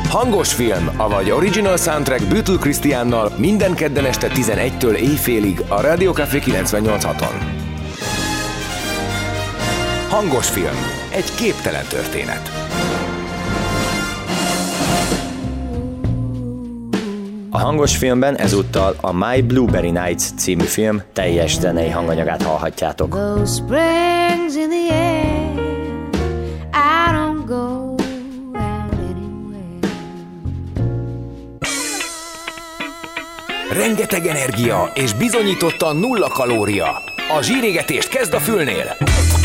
Hangos film, avagy original soundtrack Böttl Krisztiánnal minden kedden este 11-től éjfélig a Rádió Café 98.6-on. Hangos film. Egy képtelen történet. A hangos filmben ezúttal a My Blueberry Nights című film teljes zenei hanganyagát hallhatjátok. Rengeteg energia és bizonyítottan nulla kalória. A zsírégetést kezd a fülnél.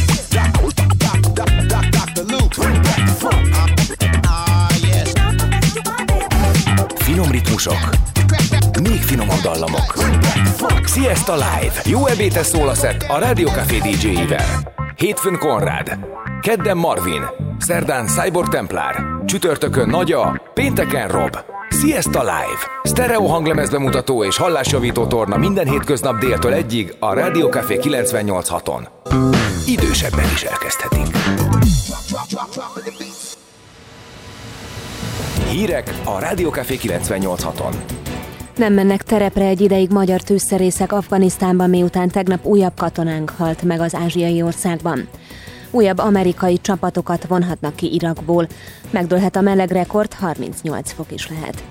Finom ritmusok, még finomabb dallamok. Siesta Live. Jó ebédhez szól a szett a Rádió Café DJ-ivel. Hétfőn Konrád, kedden Marvin, szerdán Cyborg Templár, csütörtökön Nagya, pénteken Rob. Siesta Live. Sztereó hanglemez bemutató és hallásjavító torna minden hétköznap déltől 1-ig a Rádió Café 98.6-on. Idősebben is elkezdhetik. Hírek a Rádió Café 98.6-on. Nem mennek terepre egy ideig magyar tűzszerészek Afganisztánban, miután tegnap újabb katonánk halt meg az ázsiai országban. Újabb amerikai csapatokat vonhatnak ki Irakból. Megdőlhet a meleg rekord, 38 fok is lehet.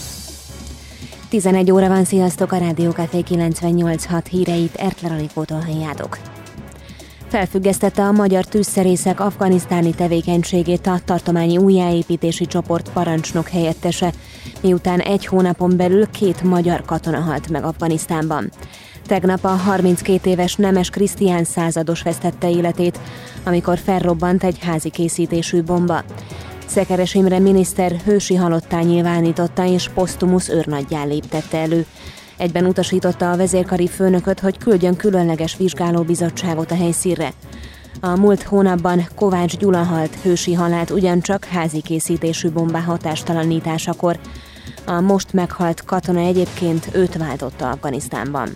11 óra van, sziasztok, a Rádió Café 98.6 híreit Ertler Anikótól halljátok. Felfüggesztette a magyar tűzszerészek afganisztáni tevékenységét a tartományi újjáépítési csoport parancsnok helyettese, miután egy hónapon belül 2 magyar katona halt meg Afganisztánban. Tegnap a 32 éves Nemes Krisztián százados vesztette életét, amikor felrobbant egy házi készítésű bomba. Szekeres Imre miniszter hősi halottá nyilvánította és posztumusz őrnaggyá léptette elő. Egyben utasította a vezérkari főnököt, hogy küldjön különleges vizsgálóbizottságot a helyszínre. A múlt hónapban Kovács Gyula halt hősi halált ugyancsak házi készítésű bombá hatástalanításakor. A most meghalt katona egyébként őt váltotta Afganisztánban.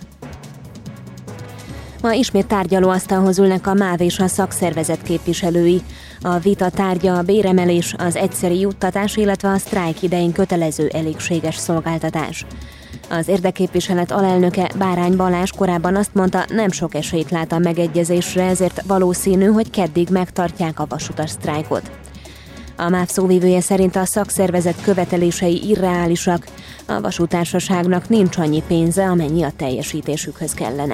Ma ismét tárgyalóasztalhoz ülnek a MÁV és a szakszervezet képviselői. A vita tárgya a béremelés, az egyszeri juttatás, illetve a sztrájk idején kötelező elégséges szolgáltatás. Az érdekképviselet alelnöke Bárány Balázs korábban azt mondta, nem sok esélyt lát a megegyezésre, ezért valószínű, hogy keddig megtartják a vasutas sztrájkot. A MÁV szóvivője szerint a szakszervezet követelései irreálisak, a vasútársaságnak nincs annyi pénze, amennyi a teljesítésükhöz kellene.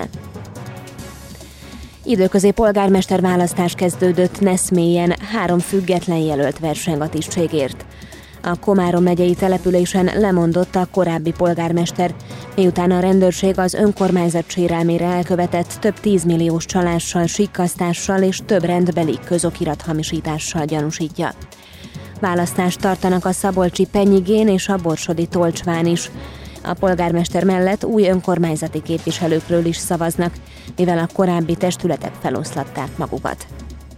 Időközi polgármester választás kezdődött Neszmélyen, 3 független jelölt verseng a tisztségért. A Komárom megyei településen lemondott a korábbi polgármester, miután a rendőrség az önkormányzat sérelmére elkövetett több 10 milliós csalással, sikkasztással és több rendbeli közokirathamisítással gyanúsítja. Választást tartanak a szabolcsi Penyigén és a borsodi Tolcsván is. A polgármester mellett új önkormányzati képviselőkről is szavaznak, mivel a korábbi testületek feloszlatták magukat.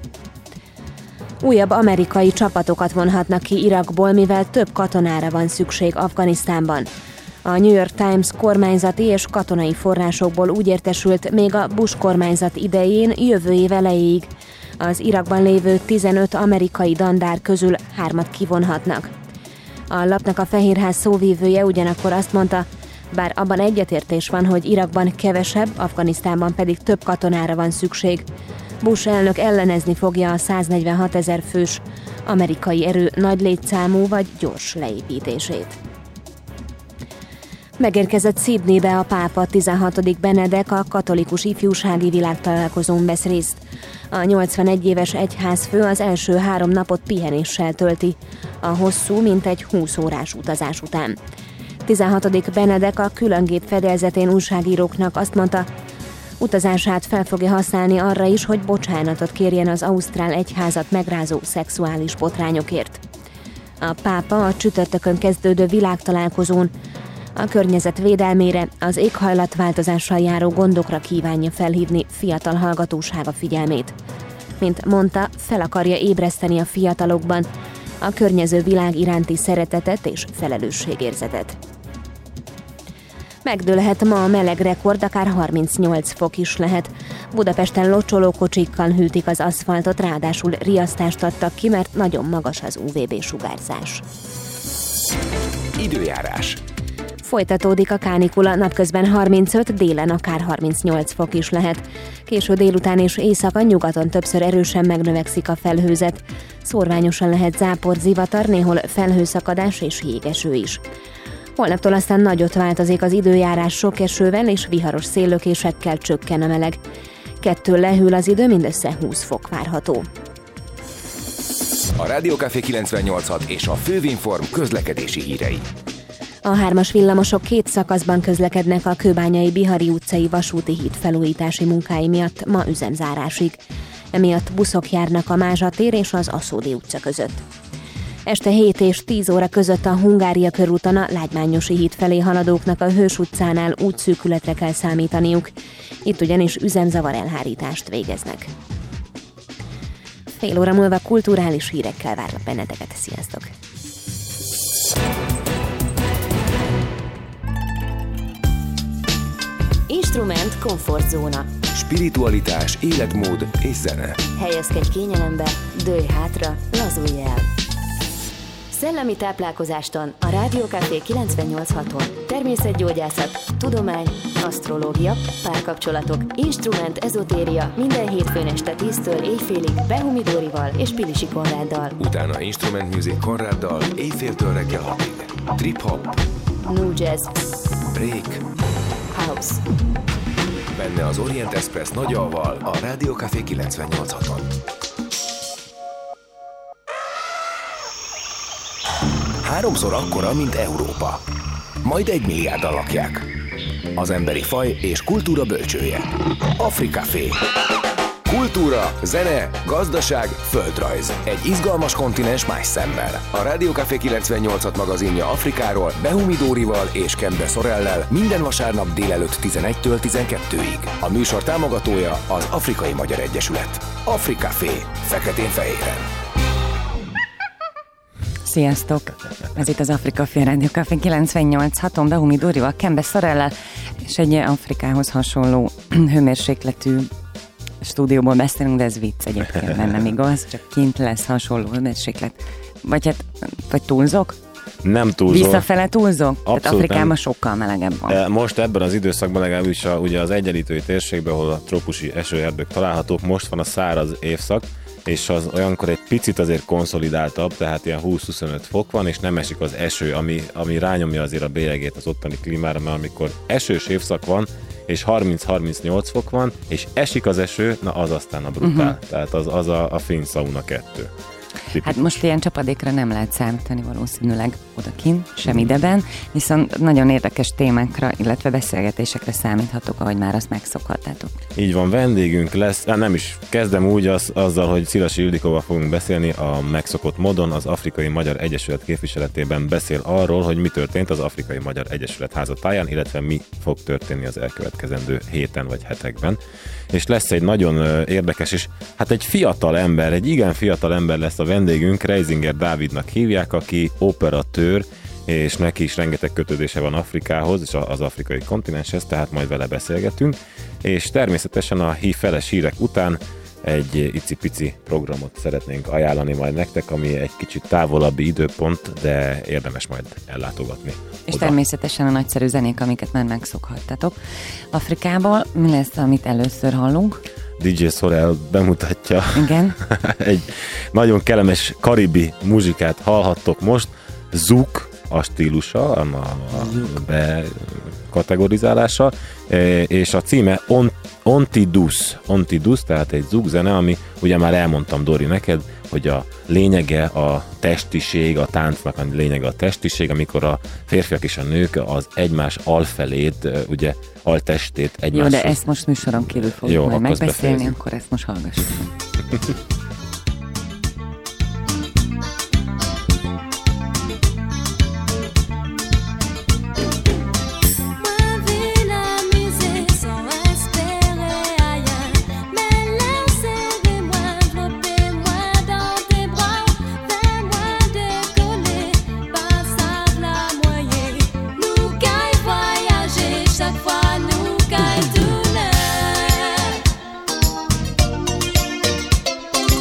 Újabb amerikai csapatokat vonhatnak ki Irakból, mivel több katonára van szükség Afganisztánban. A New York Times kormányzati és katonai forrásokból úgy értesült, még a Bush kormányzat idején jövő év elejéig az Irakban lévő 15 amerikai dandár közül 3-at kivonhatnak. A lapnak a Fehérház szóvívője ugyanakkor azt mondta, bár abban egyetértés van, hogy Irakban kevesebb, Afganisztánban pedig több katonára van szükség, Bush elnök ellenezni fogja a 146 000 fős amerikai erő nagy létszámú vagy gyors leépítését. Megérkezett Sydneybe a pápa, 16. Benedek a katolikus ifjúsági világtalálkozón vesz részt. A 81 éves egyházfő az első 3 napot pihenéssel tölti, a hosszú, mintegy 20 órás utazás után. 16. Benedek a különgép fedélzetén újságíróknak azt mondta, utazását fel fogja használni arra is, hogy bocsánatot kérjen az ausztrál egyházat megrázó szexuális botrányokért. A pápa a csütörtökön kezdődő világtalálkozón a környezet védelmére, az éghajlatváltozással járó gondokra kívánja felhívni fiatal hallgatósága figyelmét. Mint mondta, fel akarja ébreszteni a fiatalokban a környező világ iránti szeretetet és felelősségérzetet. Megdőlhet ma a meleg rekord, akár 38 fok is lehet. Budapesten locsolókocsikkal hűtik az aszfaltot, ráadásul riasztást adtak ki, mert nagyon magas az UVB sugárzás. Időjárás. Folytatódik a kánikula, napközben 35, délen akár 38 fok is lehet. Késő délután és éjszaka nyugaton többször erősen megnövekszik a felhőzet. Szórványosan lehet zápor, zivatar, néhol felhőszakadás és jégeső is. Holnaptól aztán nagyot változik az időjárás, sok esővel és viharos széllökésekkel csökken a meleg. 2 lehűl az idő, mindössze 20 fok várható. A Rádiókafé 98.6 és a Fővinform közlekedési hírei. A 3-as villamosok 2 szakaszban közlekednek a Kőbányai Bihari utcai vasúti híd felújítási munkái miatt ma üzemzárásig. Emiatt buszok járnak a Mázsa tér és az Aszódi utca között. Este 7 és 10 óra között a Hungária körúton a Lágymányosi híd felé haladóknak a Hős utcánál útszűkületre kell számítaniuk. Itt ugyanis üzemzavar elhárítást végeznek. Fél óra múlva kulturális hírekkel várlak benneteket. Sziasztok! Instrument komfortzóna. Spiritualitás, életmód és zene. Helyezkedj kényelembe, dőlj hátra, lazulj el. Szellemi táplálkozástan a Rádiókafé 98.6-on. Természetgyógyászat, tudomány, asztrológia, párkapcsolatok, instrument, ezotéria minden hétfőn este 10-től éjfélig Behumi Dórival és Pilisi Konráddal. Utána Instrument Music Konráddal éjféltől reggel 6-ig. Trip-hop, New Jazz, break, house. benne az Orient Express nagyalval a Rádiókafé 98.6-on. Háromszor akkora, mint Európa. Majd 1 milliárdan lakják. Az emberi faj és kultúra bölcsője. Afrikafé. Kultúra, zene, gazdaság, földrajz. Egy izgalmas kontinens más szemmel. A Rádiókafé 98.6 magazinja Afrikáról Behumi Dórival és Kembe Szorellel minden vasárnap délelőtt 11-től 12-ig. A műsor támogatója az Afrikai Magyar Egyesület. Afrikafé. Feketén-fehéren. Sziasztok! Ez itt az Afrikafé Rádiókafé 98.6-on Behumi Dórival, Kembe Szorellel, és egy Afrikához hasonló hőmérsékletű stúdióból beszélünk, de ez vicc egyébként, mert nem igaz, csak kint lesz hasonló hőmérséklet. Vagy túlzok? Nem túlzok. Visszafele túlzok? Abszolút tehát Afrikában nem. sokkal melegebb van. Most ebben az időszakban legalábbis ugye az egyenlítői térségben, ahol a trópusi esőerdők találhatók, most van a száraz évszak, és az olyankor egy picit azért konszolidáltabb, tehát ilyen 20-25 fok van, és nem esik az eső, ami rányomja azért a bélyegét az ottani klímára, mert amikor esős évszak van, és 30-38 fok van, és esik az eső, na az aztán a brutál. Tehát az a finn sauna 2. Tipikus. Hát most ilyen csapadékra nem lehet számítani valószínűleg odakint, sem ideben, viszont nagyon érdekes témákra, illetve beszélgetésekre számíthatok, ahogy már azt megszokhattátok. Így van, vendégünk lesz, nem is kezdem úgy azzal, hogy Szilasi Ildikóval fogunk beszélni a megszokott módon, az Afrikai Magyar Egyesület képviseletében beszél arról, hogy mi történt az Afrikai Magyar Egyesület házatáján, illetve mi fog történni az elkövetkezendő héten vagy hetekben. És lesz egy nagyon érdekes, és hát egy fiatal ember, egy igen fiatal ember lesz a vendégünk, Reisinger Dávidnak hívják, aki operatőr, és neki is rengeteg kötődése van Afrikához, és az afrikai kontinenshez, tehát majd vele beszélgetünk, és természetesen a feles hírek után egy icipici programot szeretnénk ajánlani majd nektek, ami egy kicsit távolabbi időpont, de érdemes majd ellátogatni. És oda. természetesen a nagyszerű zenék, amiket már megszokhattatok. Afrikából mi lesz, amit először hallunk? DJ Sorel bemutatja. Igen. Egy nagyon kellemes karibi muzsikát hallhattok most. Zouk a stílusa, a bekategorizálása, és a címe Ontidus, tehát egy zouk zene, ami ugye már elmondtam, Dori, neked, hogy a lényege a testiség, a táncnak a lényege a testiség, amikor a férfiak és a nők az egymás alfelét, ugye altestét egymáshoz. Jó, de ezt most műsoron kívül fogjuk majd megbeszélni, befejezzük. akkor ezt most hallgassuk. Chaque fois nous caille tout neuf.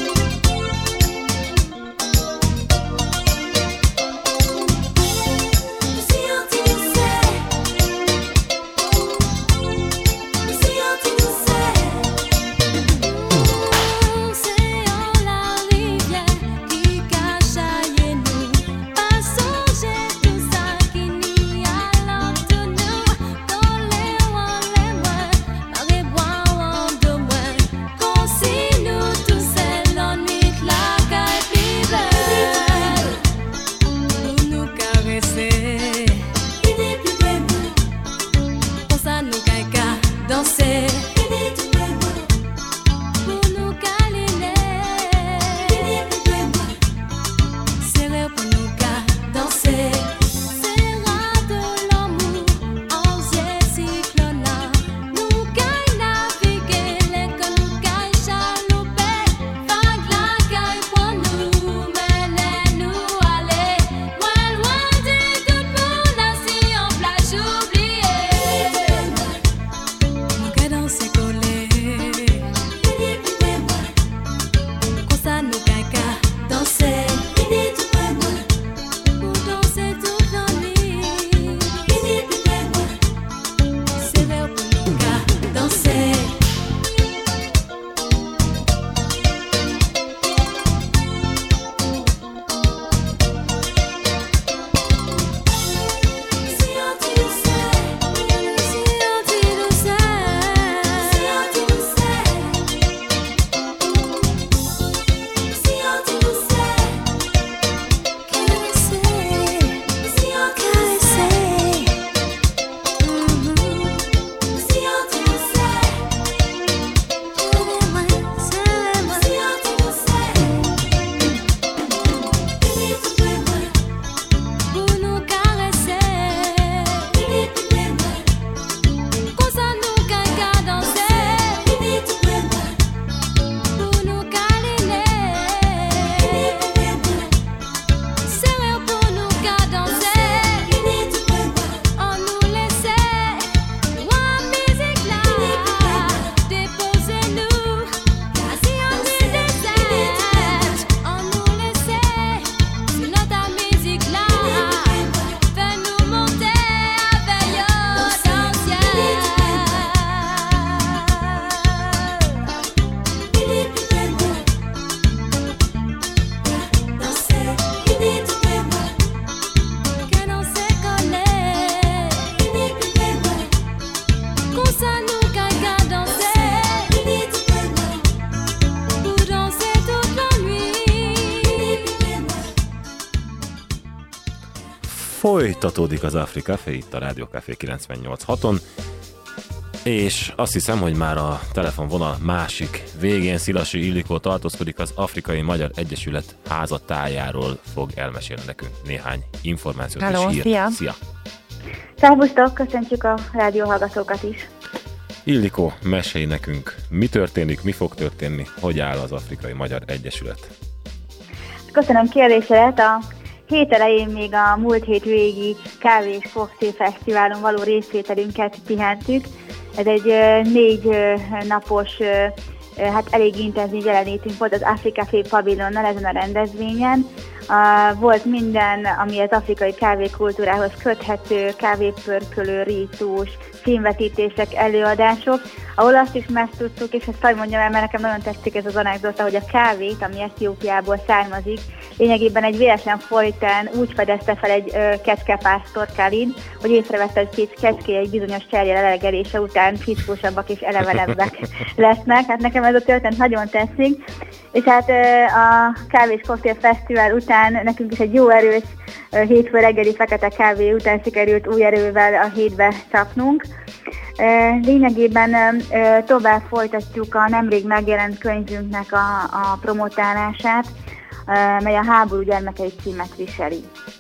Folytatódik az Afrika Café itt a Rádió Café 98.6-on, és azt hiszem, hogy már a telefonvonal másik végén Szilasi Ildikó tartózkodik, az Afrikai Magyar Egyesület házatájáról fog elmesélni nekünk néhány információt. Halló, és szia! Szia! Szervusztok, köszöntjük a rádióhallgatókat is. Ildikó, mesélj nekünk, mi történik, mi fog történni, hogy áll az Afrikai Magyar Egyesület? Köszönöm kérdésedet. A hét elején még a múlt hét végi kávé és koktél fesztiválon való részvételünket pihentük. Ez egy 4 napos, hát elég intenzív jelenlétünk volt az Afrika Café pavilonnal ezen a rendezvényen. Volt minden, ami az afrikai kávékultúrához köthető, kávépörkölő, rítus, filmvetítések, előadások, ahol azt is megtudtuk, és ezt hadd mondjam el, mert nekem nagyon tetszik ez az anekdota, hogy a kávét, ami Etiópiából származik, lényegében egy véletlen folytán úgy fedezte fel egy kecskepásztor Khalid, hogy észrevette, hogy két kecské egy bizonyos cserje lelegelése után fickósabbak és elevelebbek lesznek. Hát nekem ez a történet nagyon tetszik, és hát a Kávés Koktél Fesztivál után nekünk is egy jó erős hétfő reggeli fekete kávé után sikerült új erővel a hétbe csapnunk. Lényegében tovább folytatjuk a nemrég megjelent könyvünknek a promotálását, mely a Háború gyermekei címet viseli.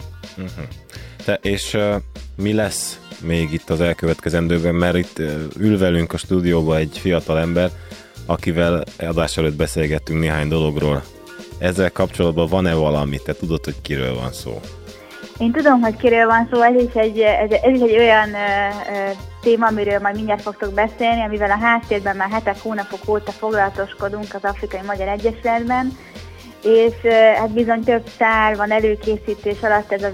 És mi lesz még itt az elkövetkezendőben, mert itt ül velünk a stúdióban egy fiatal ember, akivel adás előtt beszélgettünk néhány dologról. Ezzel kapcsolatban van-e valami? Te tudod, hogy kiről van szó? Én tudom, hogy kiről van szó, ez is egy olyan téma, amiről majd mindjárt fogtok beszélni, amivel a háttérben már hetek, hónapok óta foglalatoskodunk az Afrikai Magyar Egyesületben, és hát bizony több szál van előkészítés alatt, ez a